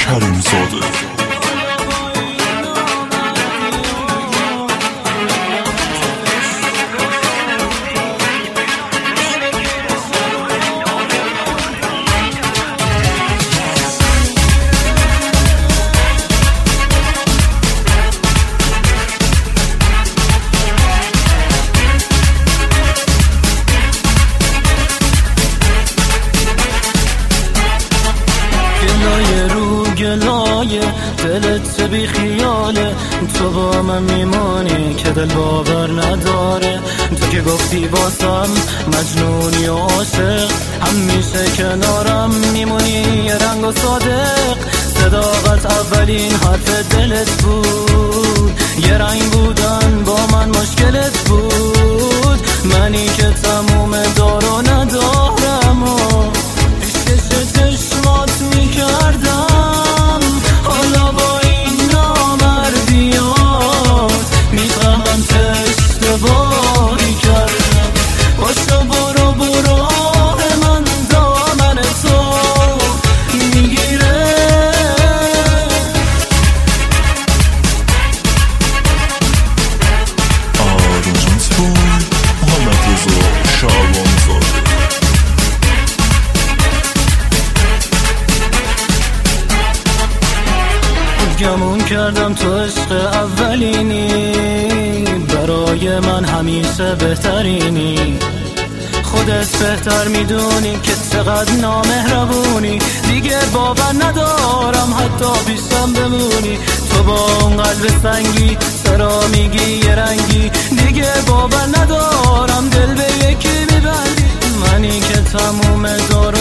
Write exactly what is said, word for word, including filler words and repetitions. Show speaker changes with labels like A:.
A: کریم زاده.
B: گلایه دلت بی خیاله، تو با من میمانی که دل باور نداره. تو که گفتی باسم مجنونی و عاشق، همیشه کنارم میمونی یه رنگ و صادق. صداقت اولین حرف دلت بود، یه رنگ بودن با من مشکلت بود. منی که تموم دار و ندارم و پیشکش چشمات میکردم، اشتباهی کردم. باشو برو برو من دامن تو میگیره.
A: آروم جانسپور محمد رضا شعبان زاده.
B: گمون کردم تو عشق اولینی، برای من همیشه بهترینی. خودت بهتر میدونی که چقدر نامهربونی، دیگه باور ندارم حتی پیشم بمونی. تو با اون قلب سنگی چرا میگی یه رنگی، دیگه باور ندارم دل به یکی میبندی. منی که تموم دور